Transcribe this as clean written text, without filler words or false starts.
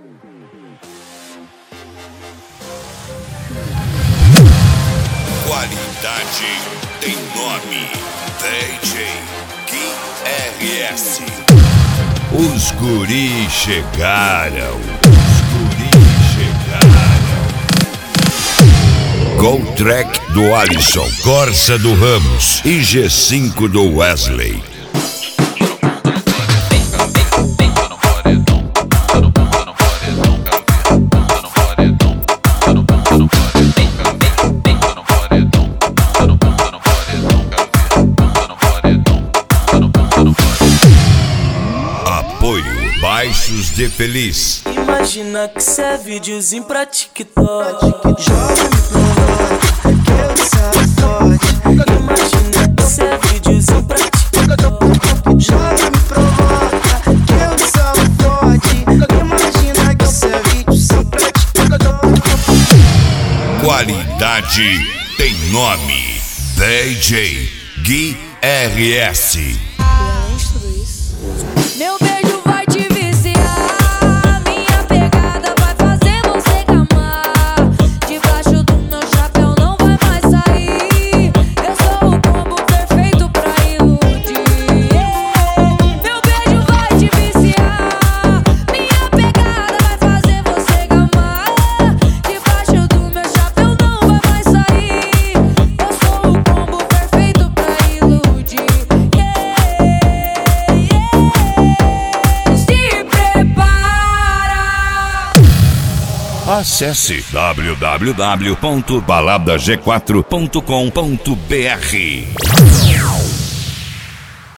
Qualidade tem nome. DJ Gui RS. Os guris chegaram. Gol Track do Alisson, Corsa do Ramos e G5 do Wesley. Apoio Baixos de Feliz. Imagina que cê é videozinho pra TikTok. Imagina que cê é videozinho pra TikTok. Joga me provoca, que eu sou forte. Imagina que cê é videozinho pra TikTok. Qualidade tem nome. DJ Gui RS. Meu beijo vai te viciar, minha pegada vai fazer você gamar. Debaixo do meu chapéu não vai mais sair. Eu sou o combo perfeito pra iludir. Meu beijo vai te viciar, minha pegada vai fazer você gamar. Debaixo do meu chapéu não vai mais sair. Eu sou o combo perfeito pra iludir. Acesse www.baladag4.com.br.